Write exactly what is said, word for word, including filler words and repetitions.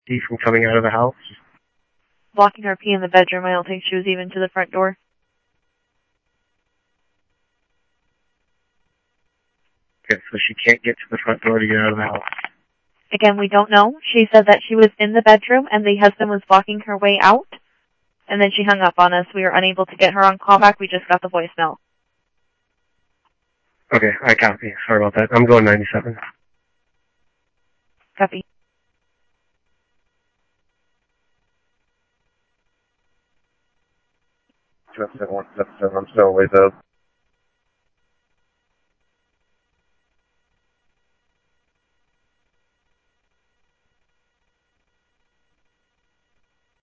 see from coming out of the house? Blocking her pee in the bedroom. I don't think she was even to the front door. Okay, so she can't get to the front door to get out of the house. Again, we don't know. She said that she was in the bedroom and the husband was blocking her way out. And then she hung up on us. We were unable to get her on callback. We just got the voicemail. Okay, I copy. Sorry about that. I'm going ninety-seven. Copy. Seven, one, seven, seven. I'm still way up.